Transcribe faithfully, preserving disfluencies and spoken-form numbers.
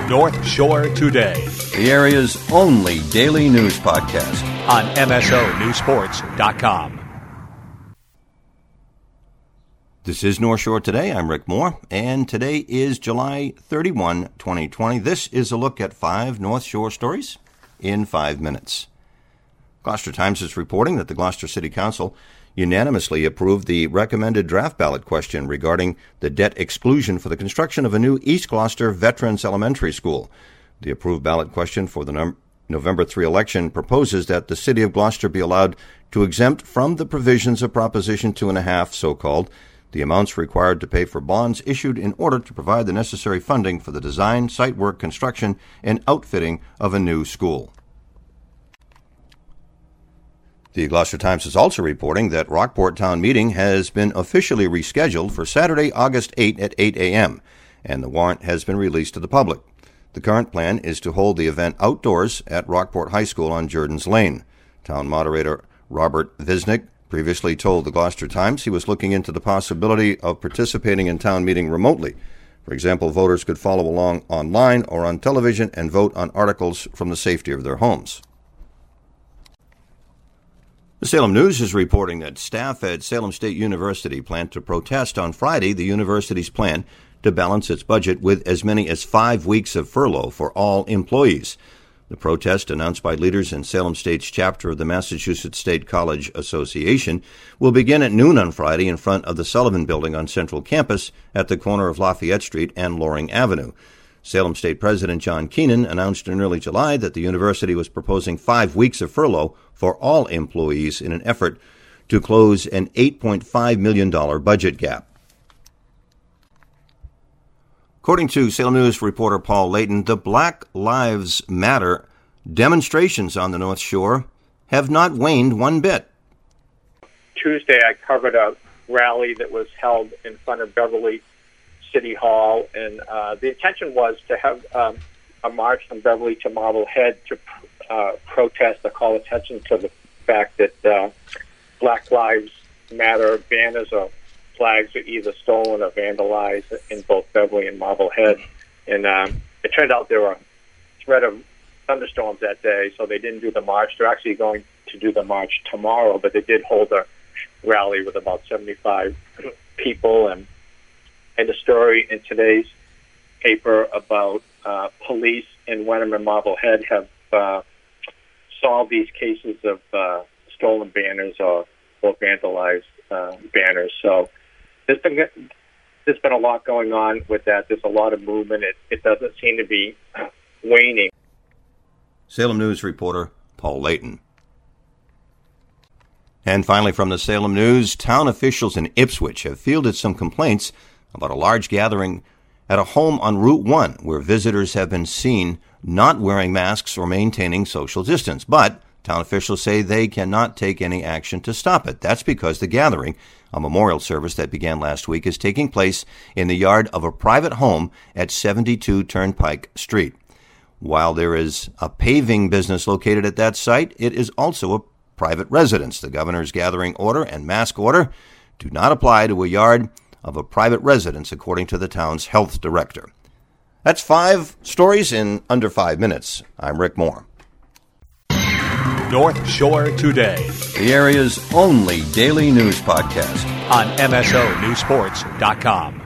North Shore Today, the area's only daily news podcast on M S O News Sports dot com. This is North Shore Today. I'm Rick Moore, and today is July thirty-first, twenty twenty. This is a look at five North Shore stories in five minutes. Gloucester Times is reporting that the Gloucester City Council unanimously approved the recommended draft ballot question regarding the debt exclusion for the construction of a new East Gloucester Veterans Elementary School. The approved ballot question for the num- November third election proposes that the City of Gloucester be allowed to exempt from the provisions of Proposition two and a half, so-called, the amounts required to pay for bonds issued in order to provide the necessary funding for the design, site work, construction, and outfitting of a new school. The Gloucester Times is also reporting that Rockport Town Meeting has been officially rescheduled for Saturday, August eighth at eight a.m., and the warrant has been released to the public. The current plan is to hold the event outdoors at Rockport High School on Jordans Lane. Town moderator Robert Visnick previously told the Gloucester Times he was looking into the possibility of participating in town meeting remotely. For example, voters could follow along online or on television and vote on articles from the safety of their homes. The Salem News is reporting that staff at Salem State University plan to protest on Friday the university's plan to balance its budget with as many as five weeks of furlough for all employees. The protest, announced by leaders in Salem State's chapter of the Massachusetts State College Association, will begin at noon on Friday in front of the Sullivan Building on Central Campus at the corner of Lafayette Street and Loring Avenue. Salem State President John Keenan announced in early July that the university was proposing five weeks of furlough for all employees in an effort to close an eight point five million dollars budget gap. According to Salem News reporter Paul Layton, the Black Lives Matter demonstrations on the North Shore have not waned one bit. Tuesday, I covered a rally that was held in front of Beverly City Hall, and uh, the intention was to have um, a march from Beverly to Marblehead to uh, protest or call attention to the fact that uh, Black Lives Matter banners or flags were either stolen or vandalized in both Beverly and Marblehead. And um, it turned out there were a threat of thunderstorms that day, so they didn't do the march. They're actually going to do the march tomorrow, but they did hold a rally with about seventy-five people. And and a story in today's paper about uh, police in Wenham and Marblehead have uh, solved these cases of uh, stolen banners or, or vandalized uh, banners. So there's been, there's been a lot going on with that. There's a lot of movement. It, it doesn't seem to be waning. Salem News reporter Paul Layton. And finally, from the Salem News, town officials in Ipswich have fielded some complaints about a large gathering at a home on Route one where visitors have been seen not wearing masks or maintaining social distance. But town officials say they cannot take any action to stop it. That's because the gathering, a memorial service that began last week, is taking place in the yard of a private home at seventy-two Turnpike Street. While there is a paving business located at that site, it is also a private residence. The governor's gathering order and mask order do not apply to a yard of a private residence, according to the town's health director. That's five stories in under five minutes. I'm Rick Moore. North Shore Today, the area's only daily news podcast on M S O News Sports dot com.